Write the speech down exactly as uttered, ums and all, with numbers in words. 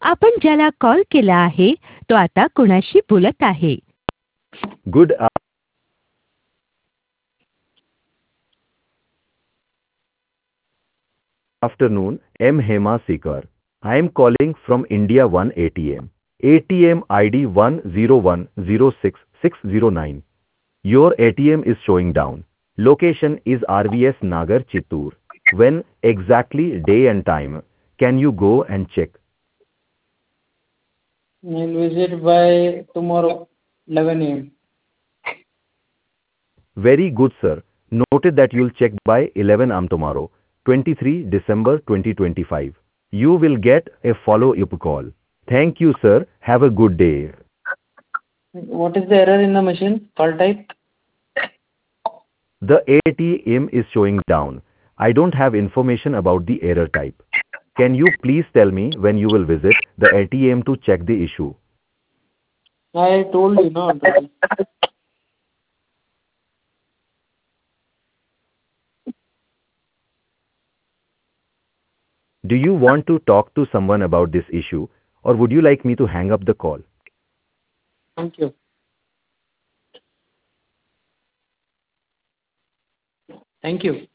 आपण ज्याला कॉल केला आहे तो आता कुणाशी बोलत आहे. Good afternoon, I'm Hema Sikar. I am calling from India one A T M. A T M I D one zero one zero six six zero nine. Your A T M is showing down. Location is R V S Nagar Chittoor. When exactly day and time? Can you go and check? I'll visit by tomorrow eleven A M Very good, sir. Noted that you'll check by eleven A M tomorrow, twenty-third December twenty twenty-five. You will get a follow-up call. Thank you, sir. Have a good day. What is the error in the machine? Call type? The A T M is showing down. I don't have information about the error type. Can you please tell me when you will visit the A T M to check the issue? I told you, no. already. Do you want to talk to someone about this issue, or would you like me to hang up the call? Thank you. Thank you.